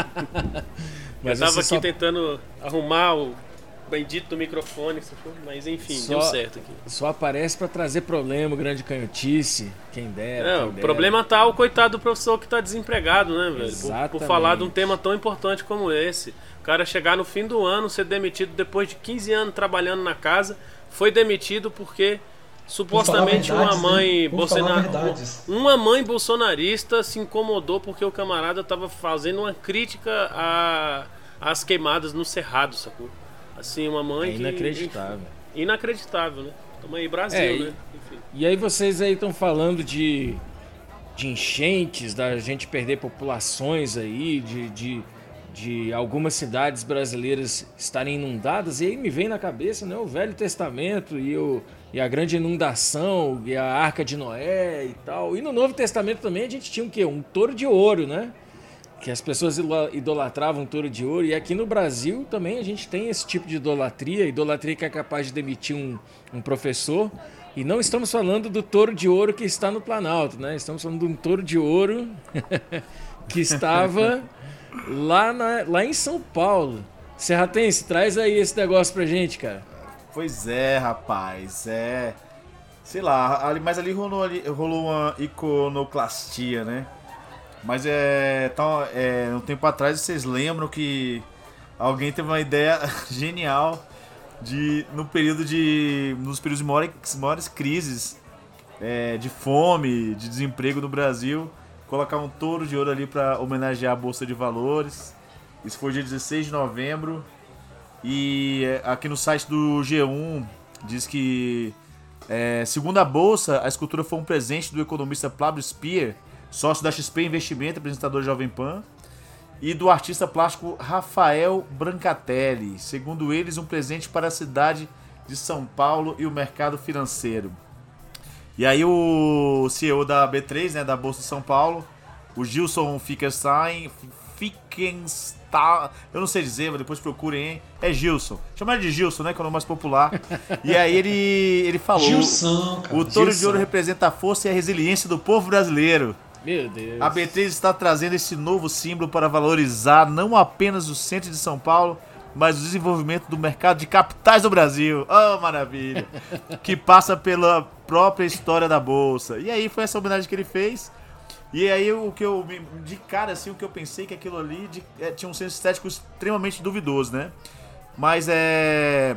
S1: Mas
S2: eu tava
S1: você
S2: aqui
S1: só-
S2: tentando arrumar o bendito microfone, sacou? Mas enfim,
S1: Só-
S2: deu certo aqui.
S1: Só aparece pra trazer problema, grande canhotice. Quem dera.
S2: Não,
S1: quem
S2: o
S1: dera.
S2: problema tá o coitado do professor que tá desempregado, né, velho? Por, por
S1: Exatamente.
S2: falar de um tema tão importante como esse. O cara chegar no fim do ano, ser demitido depois de quinze anos trabalhando na casa, foi demitido porque supostamente
S3: falar
S2: uma
S3: verdades,
S2: mãe
S3: né? Por falar
S2: bolsonarista,
S3: verdades.
S2: uma mãe bolsonarista se incomodou porque o camarada tava fazendo uma crítica a- às queimadas no Cerrado, sacou? Assim, uma mãe
S1: É
S2: que...
S1: inacreditável.
S2: Inacreditável, né? Tamo aí, Brasil,
S1: É, e-
S2: né? Enfim.
S1: E aí vocês aí estão falando de, de enchentes, da gente perder populações aí, de, de, de algumas cidades brasileiras estarem inundadas, e aí me vem na cabeça, né, o Velho Testamento e, o, e a grande inundação, e a Arca de Noé e tal. E no Novo Testamento também a gente tinha o quê? Um touro de ouro, né? Que as pessoas ilo- idolatravam um touro de ouro. E aqui no Brasil também a gente tem esse tipo de idolatria, idolatria que é capaz de demitir um, um professor. E não estamos falando do touro de ouro que está no Planalto, né? Estamos falando de um touro de ouro que estava lá, na, lá em São Paulo. Serratense, traz aí esse negócio pra gente, cara.
S4: Pois é, rapaz, é. Sei lá, ali, mas ali rolou, ali rolou uma iconoclastia, né? Mas é, tá, é. Um tempo atrás vocês lembram que alguém teve uma ideia genial de, no período de. Nos períodos de maiores, maiores crises é, de fome, de desemprego no Brasil, colocar um touro de ouro ali pra homenagear a Bolsa de Valores. Isso foi dia dezesseis de novembro. E é, aqui no site do G um diz que, é, segundo a Bolsa, a escultura foi um presente do economista Pablo Speer, sócio da X P Investimento, apresentador Jovem Pan, e do artista plástico Rafael Brancatelli. Segundo eles, um presente para a cidade de São Paulo e o mercado financeiro. E aí o C E O da B três, né, da Bolsa de São Paulo, o Gilson Fickenstein, Fickenstein, eu não sei dizer, mas depois procurem, hein? É Gilson. Chama ele de Gilson, né, que é o nome mais popular. E aí ele, ele falou...
S3: Gilson, cara.
S4: O touro de
S3: Gilson.
S4: ouro representa a força e a resiliência do povo brasileiro.
S1: Meu Deus.
S4: A B três está trazendo esse novo símbolo para valorizar não apenas o centro de São Paulo, mas o desenvolvimento do mercado de capitais do Brasil. Oh, maravilha! Que passa pela própria história da Bolsa. E aí foi essa homenagem que ele fez. E aí o que eu, de cara assim, o que eu pensei que aquilo ali de, é, tinha um senso estético extremamente duvidoso, né? Mas é...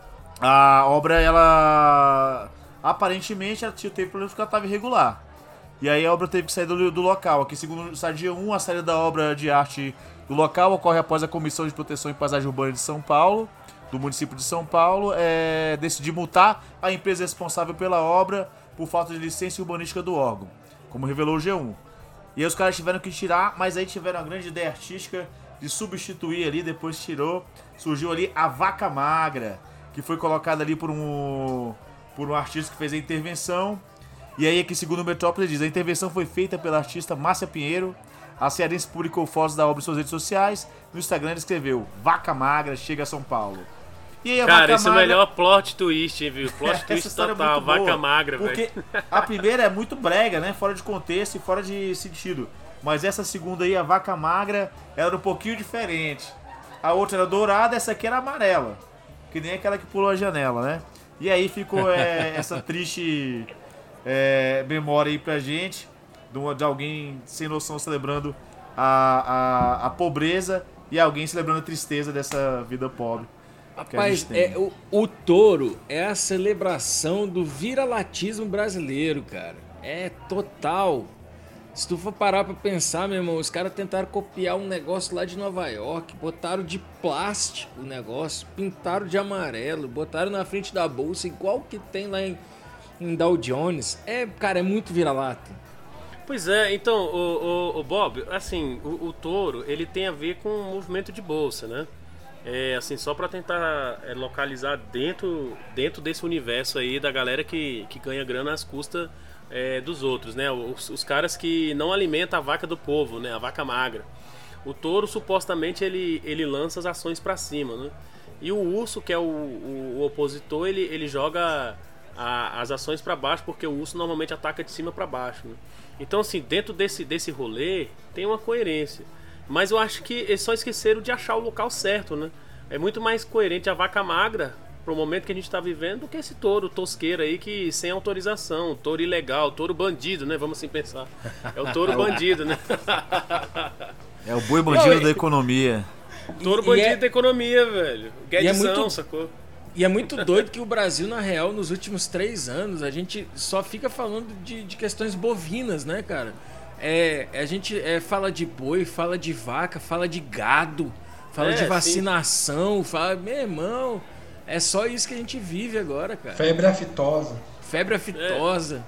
S4: A obra, ela... Aparentemente, ela teve problemas porque ela estava irregular. E aí a obra teve que sair do, do local. Aqui, segundo o site G um, a saída da obra de arte do local ocorre após a Comissão de Proteção e Paisagem Urbana de São Paulo, do município de São Paulo, é, decidir multar a empresa responsável pela obra por falta de licença urbanística do órgão, como revelou o G um. E aí os caras tiveram que tirar, mas aí tiveram a grande ideia artística de substituir ali, depois tirou, surgiu ali a Vaca Magra, que foi colocada ali por um, por um artista que fez a intervenção. E aí aqui, segundo o Metrópole, diz: a intervenção foi feita pela artista Márcia Pinheiro. A cearense publicou fotos da obra em suas redes sociais. No Instagram ele escreveu: Vaca Magra chega a São Paulo. E aí a
S2: Cara,
S4: Vaca
S2: esse é o
S4: Magra...
S2: melhor plot twist, hein, viu? Plot
S4: Essa
S2: twist
S4: história é
S2: total,
S4: muito
S2: vaca
S4: boa,
S2: magra, velho.
S4: porque a primeira é muito brega, né? Fora de contexto e fora de sentido. Mas essa segunda aí, a Vaca Magra, ela era um pouquinho diferente. A outra era dourada, essa aqui era amarela. Que nem aquela que pulou a janela, né? E aí ficou é, essa triste é, memória aí pra gente de, uma, de alguém sem noção celebrando a, a, a pobreza e alguém celebrando a tristeza dessa vida pobre. que a
S1: Rapaz,
S4: gente tem.
S1: é, o, o touro é a celebração do viralatismo brasileiro, cara. É total. Se tu for parar pra pensar, meu irmão, os caras tentaram copiar um negócio lá de Nova York, botaram de plástico o negócio, pintaram de amarelo, botaram na frente da bolsa, igual que tem lá em, em Dow Jones. É, cara, é muito vira-lata.
S2: Pois é, então, o, o, o Bob, assim, o, o touro, ele tem a ver com o movimento de bolsa, né? É, assim, só pra tentar é, localizar dentro, dentro desse universo aí da galera que, que ganha grana às custas é, dos outros, né? Os, os caras que não alimentam a vaca do povo, né? A vaca magra. O touro, supostamente, ele, ele lança as ações pra cima, né? E o urso, que é o, o, o opositor, ele, ele joga a, as ações pra baixo, porque o urso normalmente ataca de cima pra baixo, né? Então, assim, dentro desse, desse rolê, tem uma coerência. Mas eu acho que eles só esqueceram de achar o local certo, né? É muito mais coerente a vaca magra pro momento que a gente tá vivendo do que esse touro tosqueiro aí que sem autorização, touro ilegal, touro bandido, né? Vamos assim pensar. É o touro bandido, né?
S4: É o boi bandido da economia.
S2: Touro
S1: E- e
S2: bandido
S1: é-
S2: da economia, velho. Guedizão,
S1: muito-
S2: sacou?
S1: E é muito doido que o Brasil, na real, nos últimos três anos, a gente só fica falando de, de questões bovinas, né, cara? É, a gente é, fala de boi, fala de vaca, fala de gado, fala
S2: É,
S1: de
S2: sim.
S1: vacinação, fala... Meu irmão, é só isso que a gente vive agora, cara.
S3: Febre aftosa.
S1: Febre aftosa.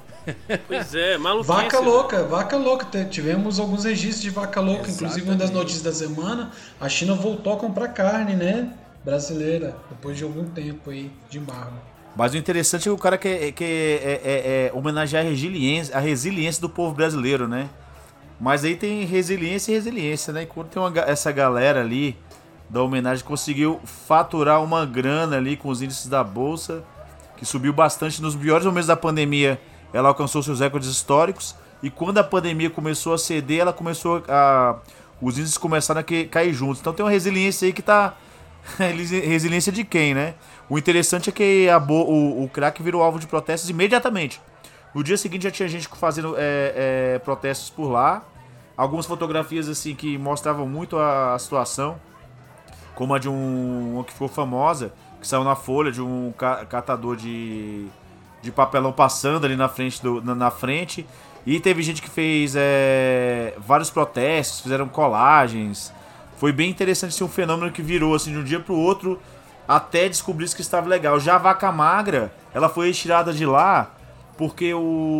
S2: Pois é, maluquice.
S3: Vaca
S2: né?
S3: louca, vaca louca. Te- Tivemos alguns registros de vaca louca. Inclusive, uma das
S1: Exatamente.
S3: notícias da semana, a China voltou a comprar carne, né? Brasileira, depois de algum tempo aí de embargo.
S4: Mas o interessante é que o cara quer, quer é, é, é homenagear a resiliência, a resiliência do povo brasileiro, né? Mas aí tem resiliência e resiliência, né? Enquanto tem uma, ga- essa galera ali da homenagem que conseguiu faturar uma grana ali com os índices da Bolsa, que subiu bastante nos piores momentos da pandemia, ela alcançou seus recordes históricos, e quando a pandemia começou a ceder, ela começou a... os índices começaram a que- cair juntos. Então tem uma resiliência aí que tá... resiliência de quem, né? O interessante é que a Bo- o, o crack virou alvo de protestos imediatamente. No dia seguinte já tinha gente fazendo é, é, protestos por lá. Algumas fotografias assim que mostravam muito a, a situação, como a de um uma que ficou famosa, que saiu na Folha, de um ca- catador de, de papelão passando ali na frente, do, na, na frente. E teve gente que fez é, vários protestos, fizeram colagens. Foi bem interessante assim, um fenômeno que virou assim, de um dia pro outro até descobrir que estava legal. Já a vaca magra, ela foi retirada de lá porque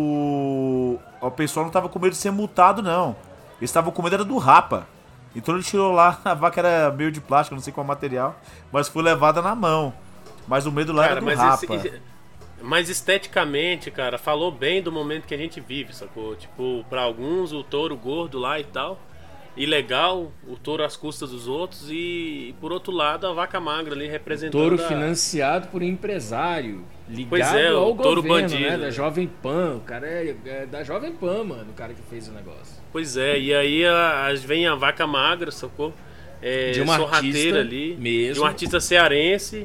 S4: o, o pessoal não estava com medo de ser multado, não. Eles estavam com medo era do rapa. Então ele tirou lá, a vaca era meio de plástico, não sei qual material, mas foi levada na mão. Mas o medo lá
S2: Cara,
S4: era do
S2: mas,
S4: rapa.
S2: esse- esse- mas esteticamente, cara, falou bem do momento que a gente vive, sacou? Tipo, pra alguns o touro gordo lá e tal, ilegal, o touro às custas dos outros, e por outro lado a vaca magra ali representando
S1: Touro
S2: a...
S1: financiado por empresário, ligado
S2: Pois é, o
S1: ao
S2: touro
S1: governo,
S2: bandido,
S1: né?
S2: né?
S1: Da Jovem Pan. O cara é, é da Jovem Pan, mano, o cara que fez o negócio.
S2: Pois é, e aí a, a- vem a vaca magra, sacou? É,
S1: De uma
S2: sorrateira
S1: artista
S2: ali,
S1: mesmo.
S2: de um artista cearense.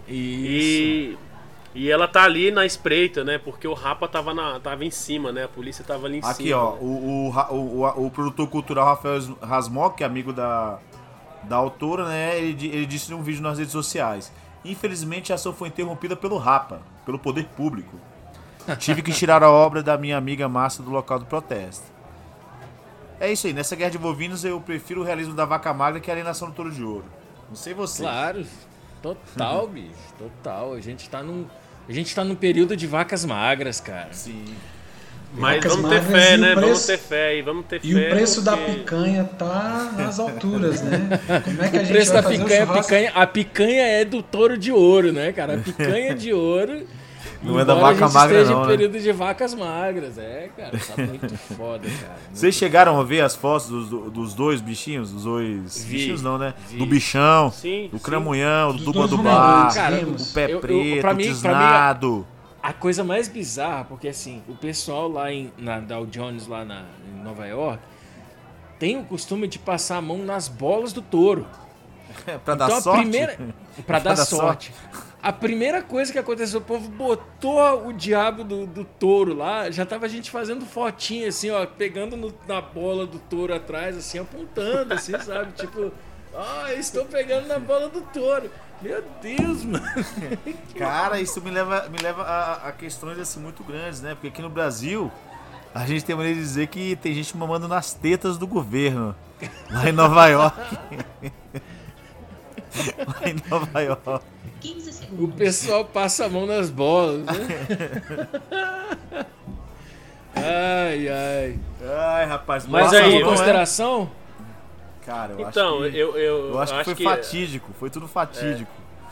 S2: E, e ela tá ali na espreita, né? Porque o Rapa tava, na, tava em cima, né? A polícia tava ali em
S4: Aqui,
S2: cima.
S4: ó,
S2: né?
S4: o, o, Ra- o, o, o produtor cultural Rafael Rasmok, que é amigo da, da autora, né? Ele, di- ele disse em um vídeo nas redes sociais: infelizmente a ação foi interrompida pelo Rapa, pelo poder público. Tive que tirar a obra da minha amiga Márcia do local do protesto. É isso aí, nessa guerra de bovinos eu prefiro o realismo da vaca magra que a alienação do touro de ouro. Não sei você.
S1: Claro, total, bicho, total. A gente tá num, a gente tá num período de vacas magras, cara.
S4: Sim.
S2: Mas
S3: Vacas
S2: vamos ter
S3: magras
S2: fé,
S3: e o
S2: né? Vamos
S3: preço-
S2: ter fé aí, vamos ter fé.
S3: E o preço da
S2: porque-
S3: picanha tá nas alturas, né? Como é que a
S1: O
S3: gente
S1: preço
S3: vai
S1: da
S3: fazer
S1: picanha,
S3: o
S1: a
S3: churrasco?
S1: picanha, a picanha é do touro de ouro, né, cara? A picanha de ouro.
S4: Não é da
S1: embora
S4: vaca
S1: a gente
S4: magra,
S1: esteja
S4: não,
S1: em
S4: né?
S1: período de vacas magras, é, cara. Tá muito foda, cara.
S4: Vocês chegaram a ver as fotos dos, dos dois bichinhos? Dos dois.
S1: Vi,
S4: bichinhos não, né?
S1: vi.
S4: Do bichão,
S2: Sim,
S4: do
S2: sim.
S4: cramunhão, do
S3: Dos
S4: dupla
S3: dois
S4: do
S3: rumores,
S4: bar,
S1: cara,
S3: vimos.
S4: o pé
S1: eu- eu-
S4: preto,
S1: pra
S4: o
S1: mim- pra mim,
S4: tisnado.
S1: A coisa mais bizarra, porque assim, o pessoal lá em, na Dow Jones, lá na, em Nova York, tem o costume de passar a mão nas bolas do touro.
S4: pra dar
S1: Então a
S4: sorte.
S1: primeira. Pra dar sorte. A primeira coisa que aconteceu, o povo botou o diabo do, do touro lá, já tava a gente fazendo fotinha assim, ó, pegando no- na bola do touro atrás, assim, apontando, assim, sabe? Tipo, ó, eu estou pegando na bola do touro. Meu Deus, mano.
S4: Cara, isso me leva, me leva a, a questões assim muito grandes, né? Porque aqui no Brasil, a gente tem maneira de dizer que tem gente mamando nas tetas do governo. Lá em Nova York. Lá em Nova York.
S6: quinze
S1: O
S6: segundos.
S1: pessoal passa a mão nas bolas, né? Ai, ai.
S4: Ai, rapaz.
S2: Mas
S4: passa
S2: aí,
S4: a
S1: Alguma
S4: mão, é?
S1: consideração?
S4: Cara, eu
S2: então,
S4: acho que...
S2: eu, eu,
S4: eu acho que
S2: acho
S4: foi
S2: que,
S4: fatídico, foi tudo fatídico.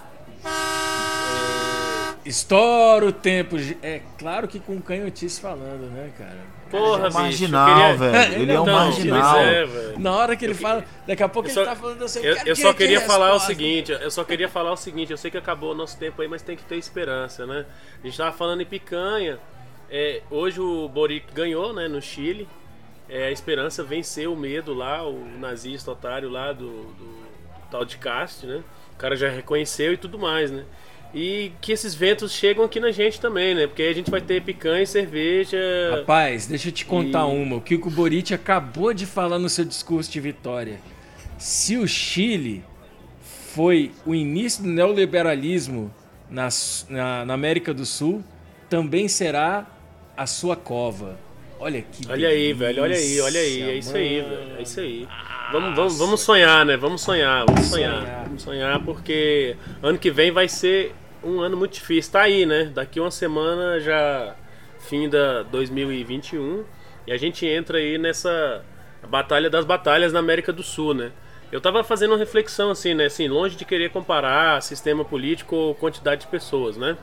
S1: Estoura o tempo. É claro que com canhotice falando, né, cara?
S2: Porra,
S4: É
S2: bicho,
S4: marginal,
S2: eu queria...
S4: velho. Ele é um
S1: Então,
S4: marginal.
S2: Pois é, velho.
S1: Na hora que ele fala, daqui a pouco
S2: Eu
S1: ele
S2: só-
S1: tá falando assim,
S2: Eu,
S1: quero
S2: eu só
S1: direito de
S2: queria falar o
S1: resposta.
S2: seguinte, eu só queria falar o seguinte, eu sei que acabou o nosso tempo aí, mas tem que ter esperança, né? A gente tava falando em picanha, é, hoje o Boric ganhou, né, no Chile, é, a esperança venceu o medo lá, o nazista otário lá do, do tal de Cast, né? O cara já reconheceu e tudo mais, né? E que esses ventos chegam aqui na gente também, né? Porque aí a gente vai ter picanha e cerveja.
S1: Rapaz, deixa eu te contar
S2: E-
S1: uma. O que o Boric acabou de falar no seu discurso de vitória. Se o Chile foi o início do neoliberalismo na, na, na América do Sul, também será a sua cova. Olha que
S2: Olha aí,
S1: delícia,
S2: velho, olha aí, olha aí, é isso aí,
S1: mano.
S2: velho, é isso aí. Vamos, vamos, vamos sonhar, né? Vamos sonhar, vamos sonhar.
S1: Sonhar.
S2: Vamos sonhar porque ano que vem vai ser um ano muito difícil. Tá aí, né? Daqui uma semana já finda dois mil e vinte e um e a gente entra aí nessa batalha das batalhas na América do Sul, né? Eu tava fazendo uma reflexão assim, né? Assim, longe de querer comparar sistema político ou quantidade de pessoas, né?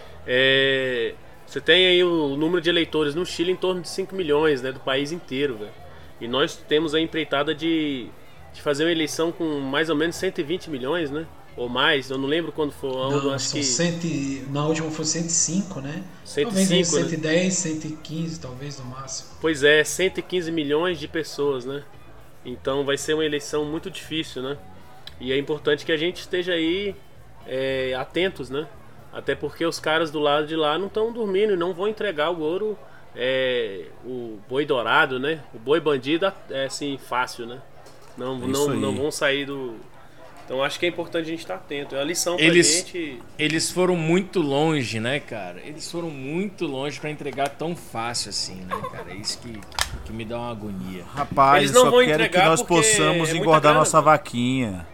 S2: É... Você tem aí o número de eleitores no Chile em torno de cinco milhões, né? Do país inteiro, velho. E nós temos a empreitada de, de fazer uma eleição com mais ou menos cento e vinte milhões, né? Ou mais, eu não lembro quando foi. Eu
S3: Não,
S2: acho
S3: são
S2: que
S3: cento e- na última foi cento e cinco, né?
S2: cento e
S3: Talvez aí
S2: cinco, né?
S3: cento e dez, cento e quinze, talvez no máximo.
S2: Pois é, cento e quinze milhões de pessoas, né? Então vai ser uma eleição muito difícil, né? E é importante que a gente esteja aí é, atentos, né? Até porque os caras do lado de lá não estão dormindo e não vão entregar o ouro, é, o boi dourado, né? O boi bandido é assim, fácil, né? Não,
S4: É isso
S2: não,
S4: aí.
S2: não vão sair do... Então acho que é importante a gente estar atento. É uma lição pra
S1: Eles-
S2: gente.
S1: Eles foram muito longe, né, cara? Eles foram muito longe pra entregar tão fácil assim, né, cara? É isso que, que me dá uma agonia.
S4: Rapaz,
S2: Eles
S4: eles
S2: não
S4: só
S2: vão
S4: querem que
S2: entregar
S4: nós
S2: porque
S4: possamos
S2: é muita
S4: engordar
S2: grana,
S4: nossa
S2: pô.
S4: vaquinha.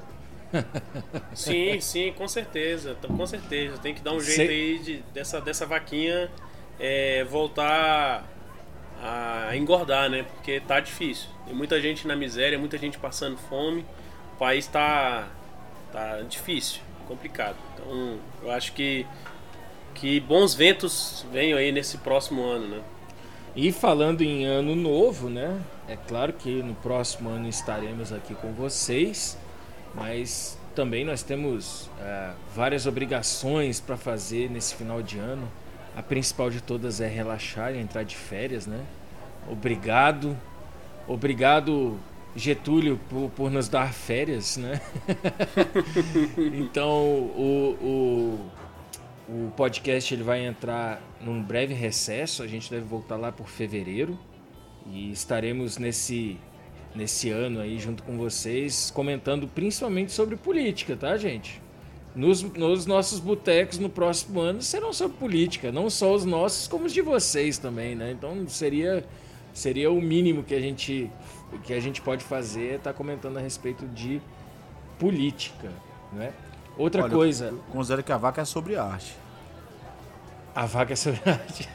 S2: Sim, sim, com certeza. tá- Com certeza. Tem que dar um jeito
S1: Cê-
S2: aí de, dessa, dessa vaquinha é, voltar a engordar, né? Porque tá difícil. Tem muita gente na miséria, muita gente passando fome. O país tá, tá difícil, complicado. Então, eu acho que, que bons ventos venham aí nesse próximo ano, né?
S1: E falando em ano novo, né? É claro que no próximo ano estaremos aqui com vocês, mas também nós temos é, várias obrigações para fazer nesse final de ano. A principal de todas é relaxar e entrar de férias, né? Obrigado, obrigado Getúlio por, por nos dar férias, né? Então o, o, o podcast ele vai entrar num breve recesso. A gente deve voltar lá por fevereiro e estaremos nesse nesse ano aí junto com vocês comentando principalmente sobre política, tá, gente? Nos, nos nossos botecos no próximo ano serão sobre política, não só os nossos como os de vocês também, né? Então seria seria o mínimo que a gente que a gente pode fazer é estar comentando a respeito de política, né? Outra
S4: Olha,
S1: coisa,
S4: eu considero que a vaca é sobre arte.
S1: a vaca é sobre arte.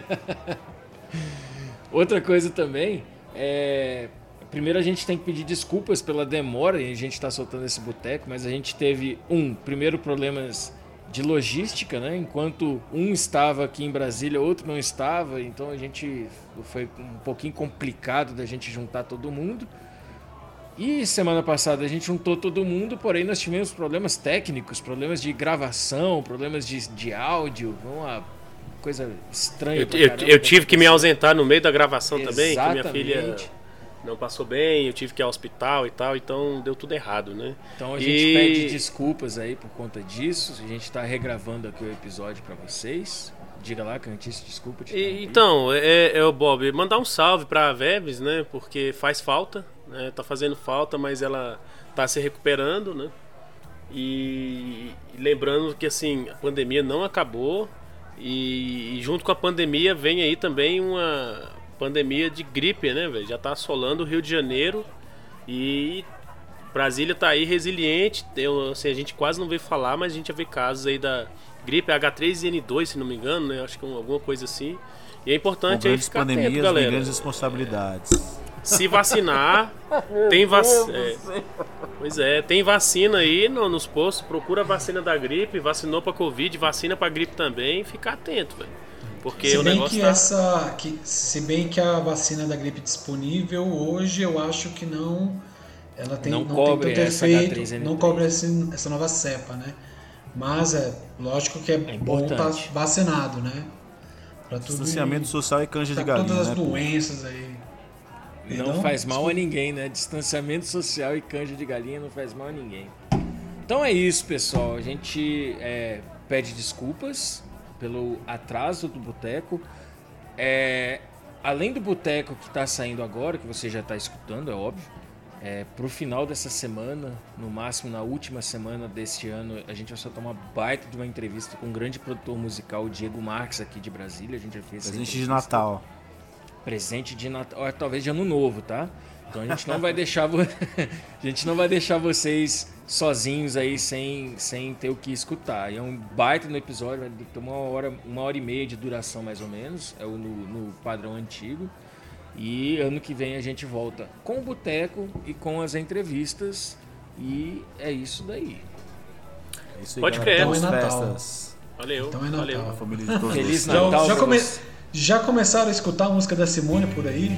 S1: Outra coisa também é. Primeiro a gente tem que pedir desculpas pela demora e a gente está soltando esse boteco, mas a gente teve, um, primeiro problemas de logística, né? Enquanto um estava aqui em Brasília, outro não estava, então a gente foi um pouquinho complicado da gente juntar todo mundo. E semana passada a gente juntou todo mundo, porém nós tivemos problemas técnicos, problemas de gravação, problemas de, de áudio, uma coisa estranha.
S2: Eu,
S1: pra
S2: eu,
S1: caramba
S2: eu tive que me
S1: aconteceu.
S2: ausentar no meio da gravação também, que minha
S1: Exatamente.
S2: filha não passou bem, eu tive que ir ao hospital e tal, então deu tudo errado, né?
S1: Então a gente
S2: E-
S1: pede desculpas aí por conta disso. A gente está regravando aqui o episódio para vocês. Diga lá, Cantice, desculpa te
S2: E,
S1: interromper.
S2: então, é, é o Bob, mandar um salve pra Veves, né? Porque faz falta, né? Tá fazendo falta, mas ela tá se recuperando, né? E, e lembrando que assim, a pandemia não acabou e, e junto com a pandemia vem aí também uma pandemia de gripe, né, velho? Já tá assolando o Rio de Janeiro e Brasília tá aí resiliente. Eu, assim, a gente quase não vê falar, mas a gente já vê casos aí da gripe H três N dois, se não me engano, né? Acho que é alguma coisa assim. E é
S4: Com
S2: importante aí
S4: grandes
S2: ficar atento,
S4: pandemias, vem
S2: galera.
S4: grandes responsabilidades.
S2: se vacinar, tem vac... é, pois é, tem vacina aí no, nos postos, procura a vacina da gripe, vacinou pra Covid, vacina pra gripe também, fica atento, velho. Porque
S3: se
S2: o
S3: bem
S2: negócio
S3: que
S2: tá...
S3: essa, que, se bem que a vacina da gripe disponível hoje, eu acho que não, ela tem,
S1: Não
S3: não,
S1: cobre
S3: tem tanto
S1: essa H três
S3: efeito,
S1: N três.
S3: não cobre esse, essa nova cepa, né? Mas é lógico que é,
S1: É
S3: bom estar
S1: importante.
S3: vacinado, né? Pra tudo
S4: Distanciamento
S3: e-
S4: social e canja de
S3: pra
S4: galinha,
S3: todas as
S4: né?
S3: doenças aí.
S1: Não
S3: Perdão?
S1: faz mal a
S3: Desculpa.
S1: ninguém, né? Distanciamento social e canja de galinha não faz mal a ninguém. Então é isso, pessoal. A gente é, pede desculpas pelo atraso do Boteco. É, além do Boteco que está saindo agora, que você já está escutando, é óbvio, é, pro final dessa semana, no máximo na última semana deste ano, a gente vai soltar uma baita de uma entrevista com um grande produtor musical, o Diego Marques, aqui de Brasília. A gente já fez essa
S4: Presente de
S1: entrevista.
S4: Natal.
S1: Presente de Natal, ou talvez de Ano Novo, tá? Então a gente não vai deixar vo... a gente não vai deixar vocês sozinhos aí sem, sem ter o que escutar. E é um baita no episódio, vai ter uma hora, uma hora e meia de duração mais ou menos, é o no, no padrão antigo. E ano que vem a gente volta com o Boteco e com as entrevistas. E é isso daí.
S4: É isso aí,
S2: Pode
S4: galera.
S2: crer.
S4: Boas
S3: Então é Natal.
S4: festas.
S2: Valeu,
S3: Então é Natal.
S2: valeu.
S4: A família de todos
S1: Feliz
S4: vocês.
S1: Natal.
S3: Já, já,
S1: pra
S3: come-
S1: você.
S3: já começaram a escutar a música da Simone por aí?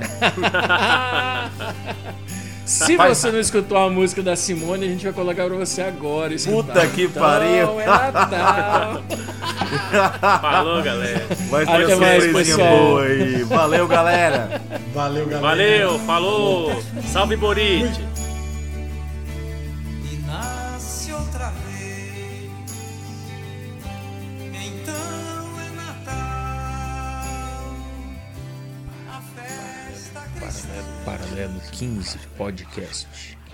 S1: Se você não escutou a música da Simone, a gente vai colocar pra você agora. escutar.
S4: Puta que
S1: Então,
S4: pariu.
S1: É Natal.
S2: Falou, galera.
S4: Vai ter
S1: Até
S4: uma
S1: mais,
S4: surpresinha
S1: pessoal.
S4: boa aí. Valeu, galera.
S3: Valeu, galera.
S2: Valeu, falou. Salve, Borite.
S6: E nasce outra vez. Então é Natal, a festa cristã.
S1: Paralelo quinze Podcast.